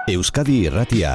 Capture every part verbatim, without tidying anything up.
Euskadi Irratia.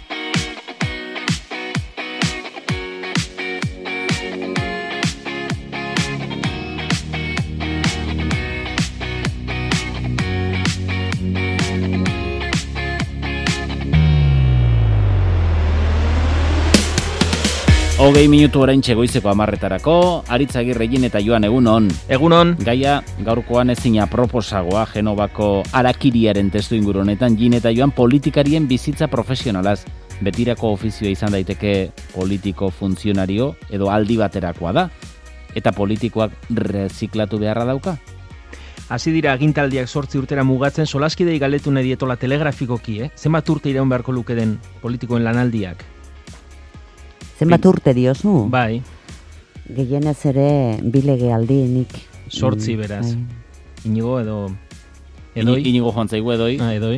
Hogei minutu oraintxe goizeko hamarretarako, Aritz Agirregin eta Joan egunon. Egunon. Gaia gaurkoan ezina proposagoa Genovako Arakiriaren testu inguru honetan, Jin eta Joan politikarien bizitza profesionalaz. Betirako ofizioa izan daiteke politiko funtzionario edo aldi baterakoa da. Eta politikoak reziklatu beharra dauka? Hasi dira agintaldiak zortzi urtera mugatzen, solaskidei galdetu nahi dietola telegrafikoki, eh? Zenbat urte iraun beharko luke den politikoen lanaldiak? Zenbat urte diozu? Bai. Gehienez ere bilege aldi nik. Sortzi beraz. Inigo edo... Edoi? Inigo joan zaigu edoi. Ah, edoi.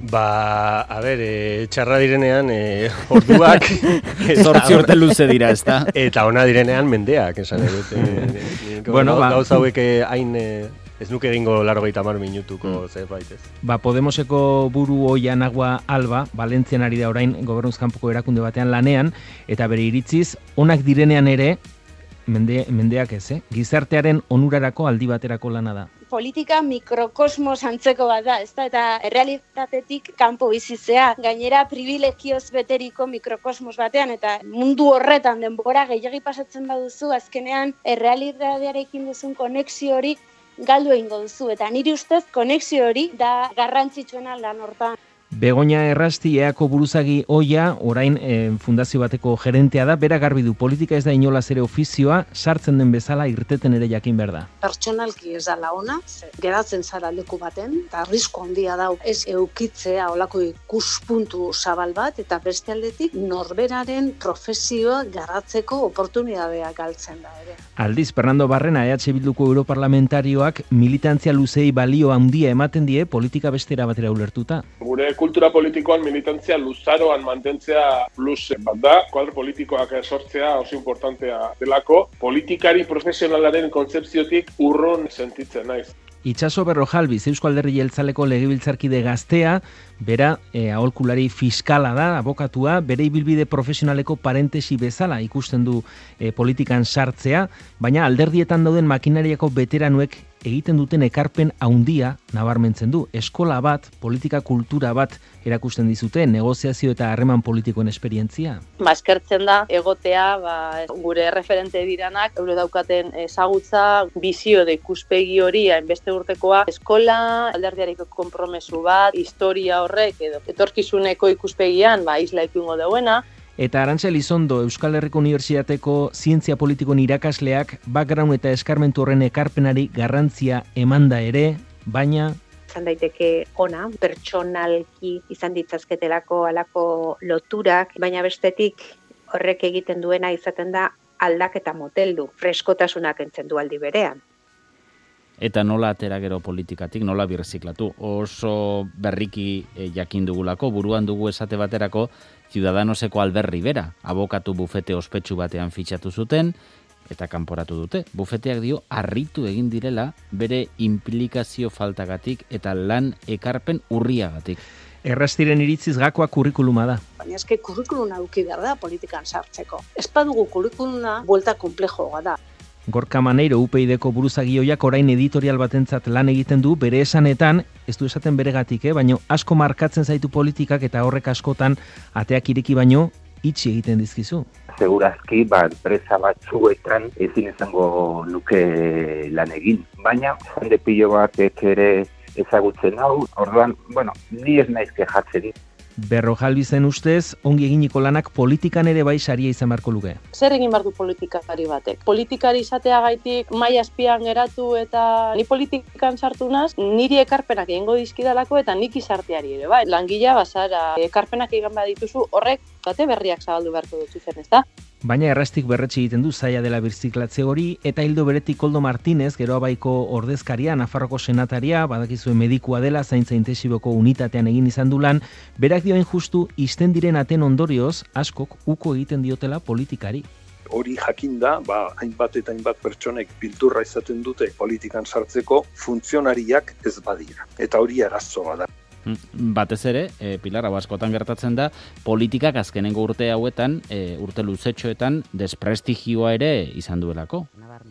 Ba, a ber, e, txarra direnean e, orduak... Zortzi urte luze dira, ez da? Eta ona direnean mendeak, esan edut. E, bueno, ba... Gauza hauek hain... E, ez nuke egingo larrogeita hamar minutuko mm. zerbait ez. Ba, Podemoseko buru Oian Agua Alba, Valentzian ari da orain gobernuz kanpoko erakunde batean lanean, eta bere iritziz, onak direnean ere, mende, mendeak ez, eh? Gizartearen onurarako aldi baterako lana da. Politika mikrokosmos antzeko bat da, ezta? Eta errealitatetik kanpo bizitzea, gainera privilegioz beteriko mikrokosmos batean, eta mundu horretan denbora gehiagi pasatzen baduzu, azkenean errealitatearekin duzun konexio hori galdu egingo duzu, eta niri ustez konexio hori da garrantzitsuena lan hortan. Begoña Errasti eako buruzagi oia, orain e, fundazio bateko gerentea da, bera garbi du, politika ez da inolaz ere ofizioa, sartzen den bezala irteten ere jakin behar da. Pertsonalki ez da laona, geratzen zara leku baten, eta arrisko handia dau ez eukitzea olako ikuspuntu zabal bat, eta beste aldetik norberaren profesioa garatzeko oportunidadea galtzen da ere. Aldiz, Fernando Barrena, E H Bilduko europarlamentarioak militantzia luzei balio handia ematen die politika bestera batera ulertuta. Gure kultura politikoan militantzia luzaroan mantentzea plus bat da. Kuadro politikoak sortzea oso importantea delako. Politikari profesionalaren kontzepziotik urrun sentitzen naiz. Itxaso Berrojalbiz, Eusko Alderdi Jeltzaleko legebiltzarkide gaztea, bera e, aholkulari fiskala da, abokatua, bere ibilbide profesionaleko parentesi bezala ikusten du e, politikan sartzea, baina alderdietan dauden makinariako veteranuek egiten duten ekarpen handia nabarmentzen du. Eskola bat, politika kultura bat erakusten dizute, negoziazio eta harreman politikoen esperientzia. Ba, eskertzen da, egotea, ba, gure erreferente diranak, euro daukaten ezagutza, bizio de ikuspegi hori, hainbeste urtekoa, eskola, alderdiareko konpromesu bat, historia horrek, edo etorkizuneko ikuspegian, ba, isla ikungo deuena. Eta Arantxa Elizondo, Euskal Herriko Unibertsitateko zientzia politikoen irakasleak, background eta eskarmentu horren ekarpenari garrantzia emanda ere, baina... Izan daiteke ona, pertsonalki izan ditzazketelako alako loturak, baina bestetik horrek egiten duena izaten da aldaketa moteldu, freskotasunak entzen du aldi berean. Eta nola atera gero politikatik, nola birziklatu. Oso berriki e, jakin dugulako, buruan dugu esate baterako, Ciudadanoseko Albert Rivera, abokatu bufete ospetsu batean fitxatu zuten, eta kanporatu dute. Bufeteak dio, harritu egin direla bere implikazio faltagatik eta lan ekarpen urriagatik. Errastiren iritziz gakoa kurrikuluma da. Baina eske kurrikuluna eduki behar da politikan sartzeko. Ez badugu kurrikuluna buelta komplejoa da. Gorka Maneiro U P Ideko buruzagioiak orain editorial batentzat lan egiten du, bere esanetan, ez du esaten beregatik, eh? baino asko markatzen zaitu politikak eta horrek askotan ateak ireki baino itxi egiten dizkizu. Segurazki, ba, enpresa batzuetan ezin izango nuke lan egin, baina jende pilo batek ere ezagutzen hau, orduan, bueno, ni ez naiz kejatzen. Berrojalbizen ustez, ongi eginiko lanak politikan ere bai saria izan beharko luke. Zer egin behar du politikari batek? Politikari izateagaitik maila azpian geratu eta ni politikan sartu naz, niri ekarpenak egingo dizkidalako eta nik izarteari ere, bai. Langilea bazara, ekarpenak egin badituzu, horrek bate berriak zabaldu beharko dut zen, ez da? Baina errastik berretxe egiten du zaila dela birziklatze hori, eta hildo beretik Koldo Martínez, Geroa Baiko ordezkaria, Nafarroko senataria, badakizue medikua dela, zaintza intensiboko unitatean egin izan du lan, berak dioen justu, izten diren aten ondorioz, askok uko egiten diotela politikari. Hori jakinda, ba, hainbat eta hainbat pertsonek bilturra izaten dute politikan sartzeko funtzionariak ez badira. Eta hori arazoa da. Batez ere, e, Pilar, hau askotan gertatzen da, politikak azkenengo urte hauetan, e, urte luzetxoetan, desprestigioa ere izan duelako.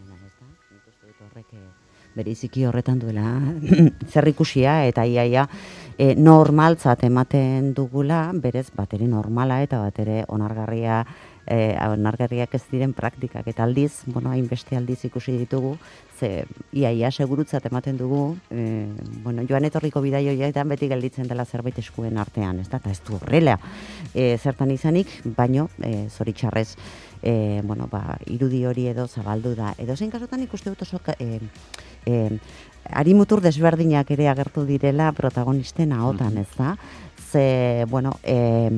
Beriziki horretan duela zerrikusia eta iaia e, normaltzat ematen dugula, berez batere normala eta batere onargarria e, onargarriak ez diren praktikak eta aldiz, bueno, hainbeste aldiz ikusi ditugu, ze iaia segurutzat ematen dugu, e, bueno, joan etorriko bidaioietan beti gelditzen dela zerbait eskuen artean, ez da, eta ez du horrela e, zertan izanik, baino, e, zoritxarrez, e, bueno, ba, irudi hori edo zabaldu da, edo zein kasutan ikuste dut oso e, E, arimutur desberdinak ere agertu direla protagonisten ahotan, ez da? Ze, bueno, e,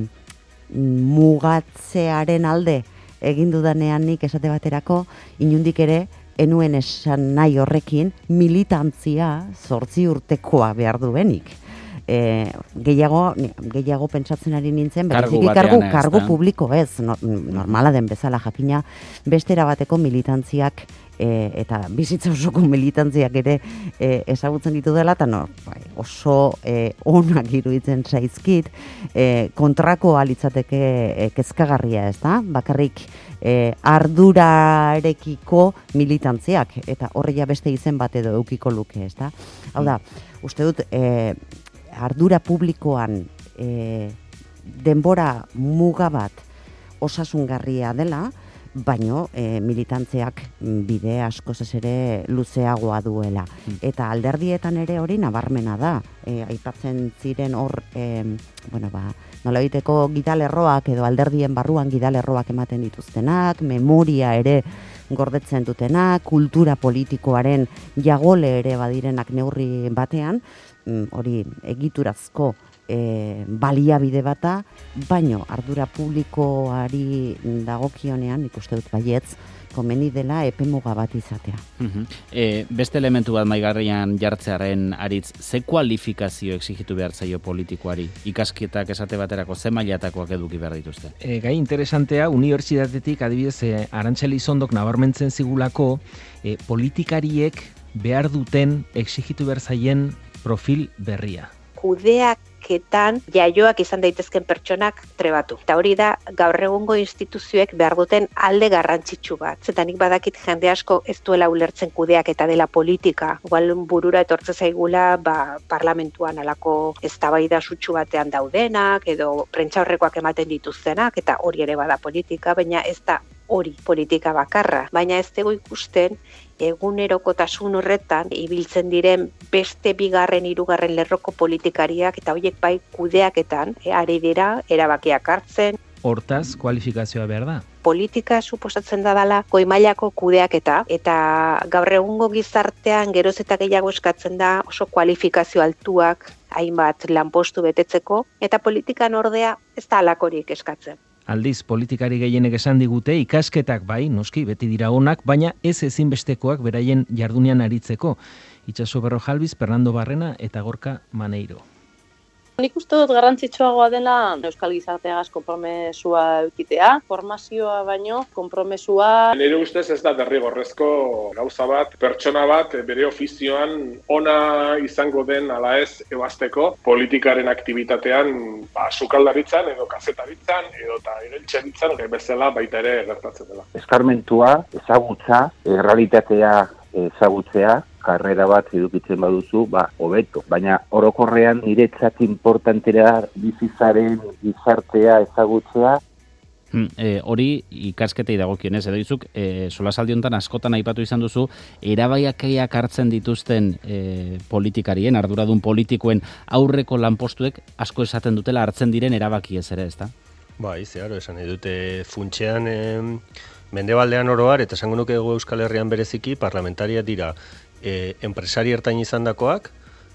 mugatzearen alde egin dudanean nik esate baterako, inundik ere, enuen esan nahi horrekin, militantzia zortzi urtekoa behar duenik. E, gehiago, gehiago pentsatzen ari nintzen, bereziki kargu, kargu publiko ez, no, normala den bezala jakina, bestera bateko militantziak E, eta bizitza osoko militantziak ere e, ezagutzen ditu dela, eta no, bai, oso e, onak iruditzen zaizkit, e, kontrako alitzateke e, kezkagarria, ez da? Bakarrik e, ardurarekiko militantziak, eta horreia beste izen bat edo eukiko luke, ez da? Hau da, uste dut, e, ardura publikoan e, denbora muga bat osasungarria dela, baino e, militantzeak bide askoz ez ere luzeagoa duela. Eta alderdietan ere hori nabarmena da. E, aipatzen ziren hor, e, bueno, ba, nola egiteko gidalerroak edo alderdien barruan gidalerroak ematen dituztenak, memoria ere gordetzen dutenak, kultura politikoaren jagole ere badirenak neurri batean, hori egiturazko E, baliabide bata, baino ardura publikoari dagokionean, ikuste dut baietz, komeni dela epemuga bat izatea. Uh-huh. E, beste elementu bat maigarrian jartzearen aritz, ze kualifikazio exigitu behar zaio politikoari? Ikasketak esate baterako ze mailatakoak eduki behar dituzte? E, gai interesantea, unibertsitatetik adibidez e, Arantxeli Izondok nabarmentzen zigulako e, politikariek behar duten exigitu behar zaien profil berria. Kudeaketan jaioak izan daitezken pertsonak trebatu. Eta hori da gaur egungo instituzioek behar duten alde garrantzitsu bat. Zeta nik badakit jende asko ez duela ulertzen kudeaketa dela politika. Igual burura etortze zaigula ba, parlamentuan alako eztabaida sutsu batean daudenak edo prentsa horrekoak ematen dituztenak eta hori ere bada politika, baina ez da hori politika bakarra. Baina ez dugu ikusten egunerokotasun horretan ibiltzen diren beste bigarren, hirugarren lerroko politikariak eta horiek bai kudeaketan e, ari dira erabakiak hartzen. Hortaz, kualifikazioa behar da? Politika suposatzen da dela goi mailako kudeaketa eta gaur egungo gizartean geroz eta gehiago eskatzen da oso kualifikazio altuak hainbat lanpostu betetzeko eta politikan ordea ez da halakorik eskatzen. Aldiz, politikari gehienek esan digute ikasketak bai, noski, beti dira onak, baina ez ezinbestekoak beraien jardunean aritzeko. Itxaso Berrojalbiz, Fernando Barrena eta Gorka Maneiro. Nik uste dut garrantzitsuagoa dela Euskal Gizarteagaz konpromesua eukitea, formazioa baino konpromesua. Nire ustez ez da derrigorrezko gauza bat, pertsona bat bere ofizioan ona izango den ala ez ebazteko politikaren aktibitatean ba, sukaldaritzan edo kazetaritzan edo eta irentxeritzan bezala baita ere gertatzen dela. Eskarmentua, ezagutza, errealitatea ezagutzea, karrera bat edukitzen baduzu, ba, hobeto. Baina orokorrean niretzat importantera bizizaren gizartea ezagutzea. Hmm, e, hori ikasketei dagokionez, edo izuk, e, solasaldi honetan askotan aipatu izan duzu, erabaiakeiak hartzen dituzten e, politikarien, arduradun politikoen aurreko lanpostuek asko esaten dutela hartzen diren erabaki ez ere, ezta? Bai, zeharo, esan edute funtsean eh, mendebaldean oroar, eta esango nuke Euskal Herrian bereziki, parlamentaria dira e, enpresari ertain izandakoak,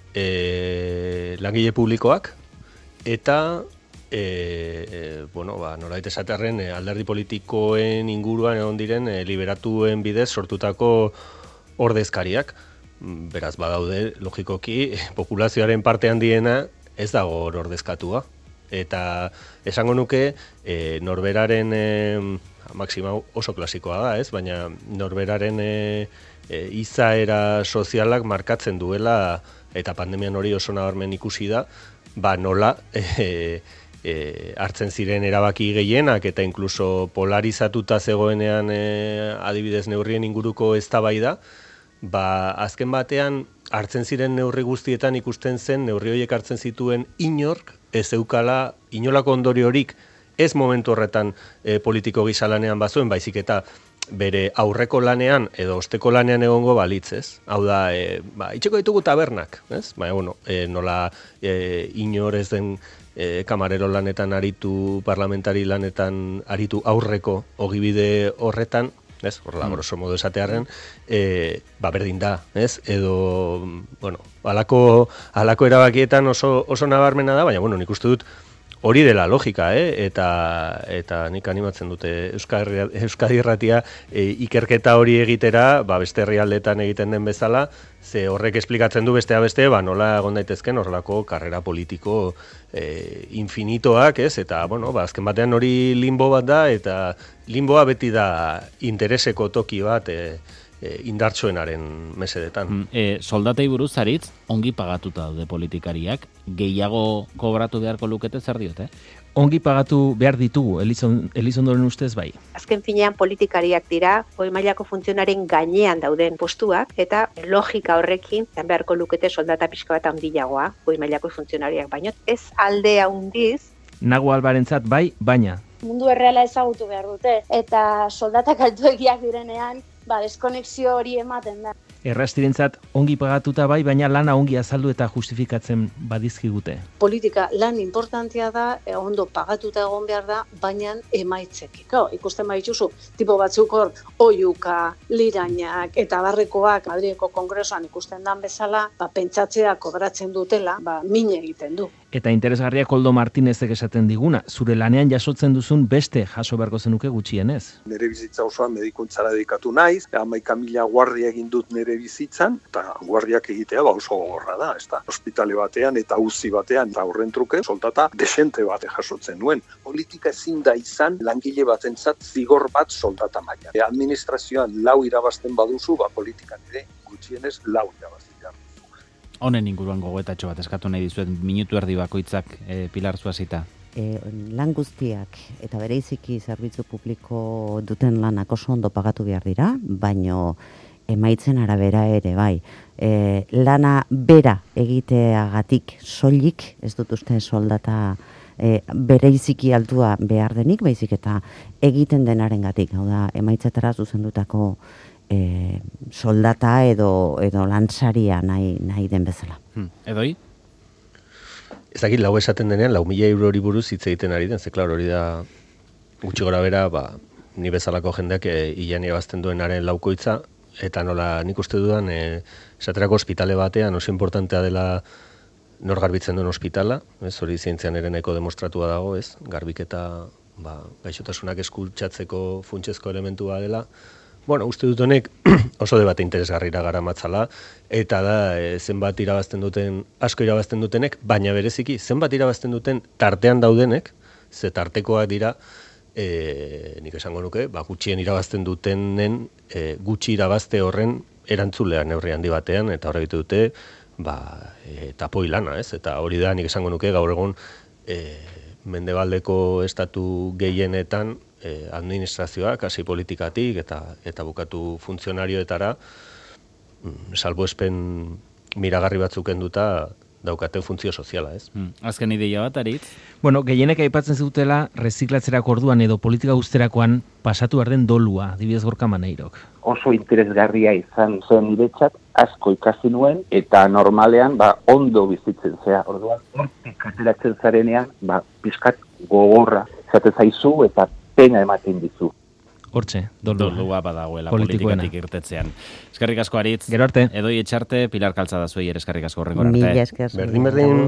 e, langile publikoak, eta e, e, bueno, ba, norait esaterren e, alderdi politikoen inguruan egon diren e, liberatuen bidez sortutako ordezkariak. Beraz, badaude, logikoki, populazioaren parte handiena ez dago ordezkatua. Eta esango nuke e, norberaren e, maxima oso klasikoa da, ez? Baina norberaren e, e, izaera sozialak markatzen duela eta pandemian hori oso nabarmen ikusi da, ba nola e, e, hartzen ziren erabaki gehienak eta inkluso polarizatuta zegoenean e, adibidez neurrien inguruko eztabaida, ba azken batean hartzen ziren neurri guztietan ikusten zen neurri horiek hartzen zituen inork ez eukala inolako ondoriorik ez momentu horretan e, politiko gisa lanean bazuen, baizik eta bere aurreko lanean edo osteko lanean egongo balitz, ez? Hau da, e, ba, itxeko ditugu tabernak, ez? Baina, bueno, e, nola e, inor ez den e, kamarero lanetan aritu, parlamentari lanetan aritu aurreko ogibide horretan, ez? Horrela, grosso modo esatearren, e, ba, berdin da, ez? Edo, bueno, alako, alako erabakietan oso, oso nabarmena da, baina, bueno, nik uste dut, hori dela logika, eh? eta, eta nik animatzen dute Euskadi, Euskadi Irratia e, ikerketa hori egitera, ba, beste herrialdetan egiten den bezala, ze horrek esplikatzen du bestea beste, ba, nola egon daitezken horrelako karrera politiko e, infinitoak, ez? Eta, bueno, ba, azken batean hori limbo bat da, eta limboa beti da intereseko toki bat, e, E, indartsuenaren mesedetan. Mm, e, soldatei buruz zaritz, ongi pagatuta daude politikariak, gehiago kobratu beharko lukete zer diote? Ongi pagatu behar ditugu, Elizon, Elizondoren ustez bai. Azken finean politikariak dira, goi mailako funtzionaren gainean dauden postuak, eta logika horrekin, zan beharko lukete soldata pixka bat handiagoa, goi mailako funtzionariak, baino ez alde handiz. Nago Albarentzat bai, baina. Mundu erreala ezagutu behar dute, eta soldatak altuegiak direnean, ba, deskonexio hori ematen da. Errastirentzat ongi pagatuta bai, baina lana ongi azaldu eta justifikatzen badizkigute. Politika lan importantea da, e, ondo pagatuta egon behar da, baina emaitzekin. Claro, ikusten baituzu, tipo batzuk hor, oiuka, lirainak eta barrekoak Madrileko Kongresoan ikusten dan bezala, ba, pentsatzea kobratzen dutela, ba, min egiten du. Eta interesgarria Koldo Martinezek esaten diguna, zure lanean jasotzen duzun beste jaso beharko zenuke gutxienez. Nere bizitza osoan medikuntzara dedikatu naiz, hamaika mila guardia egin dut nere bizitzan, eta guardiak egitea ba oso gogorra da, ezta. Ospitale batean eta uzi batean, eta horren truke, soldata desente bate jasotzen nuen. Politika ezin da izan langile batentzat zigor bat soldata maila. E, administrazioan lau irabazten baduzu, ba politikan ere gutxienez lau irabazten. Honen inguruan gogoetatxo bat eskatu nahi dizuet, minutu erdi bakoitzak e, Pilar Zuazita. E, lan guztiak eta bereiziki zerbitzu publiko duten lanak oso ondo pagatu behar dira, baino emaitzen arabera ere bai. E, lana bera egiteagatik soilik, ez dut uste soldata e, bereiziki altua behar denik, baizik eta egiten denarengatik, hau da, emaitzetara zuzendutako E, soldata edo edo lantsaria nahi, nahi den bezala. Hmm. Edoi? Ez dakit lau esaten denean, lau mila euro hori buruz hitz egiten ari den, ze klar hori da gutxi gora bera, ba, ni bezalako jendeak e, ilan irabazten duenaren laukoitza, eta nola nik uste dudan, e, esaterako ospitale batean oso importantea dela nor garbitzen duen ospitala, ez, hori zientzian ere nahiko demostratua dago, ez, garbiketa ba, gaixotasunak eskutsatzeko funtsezko elementua dela. Bueno, uste dut honek oso debate interesgarrira gara matzala, eta da e, zenbat irabazten duten, asko irabazten dutenek, baina bereziki zenbat irabazten duten tartean daudenek, ze tartekoak dira, e, nik esango nuke, ba, gutxien irabazten dutenen e, gutxi irabazte horren erantzulean neurri handi batean, eta horre gitu dute, ba, e, tapoi lana, ez? Eta hori da nik esango nuke gaur egun e, mendebaldeko estatu gehienetan, Eh, administrazioak, hasi politikatik eta eta bukatu funtzionarioetara mm, salbuespen miragarri batzuk kenduta daukaten funtzio soziala, ez? Hmm. Azken ideia bat, Aritz? Bueno, gehienek aipatzen zutela reziklatzerako orduan edo politika guzterakoan pasatu behar den dolua, adibidez Gorka Maneirok. Oso interesgarria izan zen niretzat, asko ikasi nuen, eta normalean ba, ondo bizitzen zea. Orduan, hortik ateratzen zarenean, ba, pizkat gogorra zate zaizu eta pena ematen dizu. Hortxe, dolua. Dolua badagoela politikoena. politikatik irtetzean. Eskerrik asko, Aritz. Gero arte. Edoi Etxarte, Pilar Kaltzada zuei ere eskerrik asko horrengo arte. Mila esker. Berdin, berdin.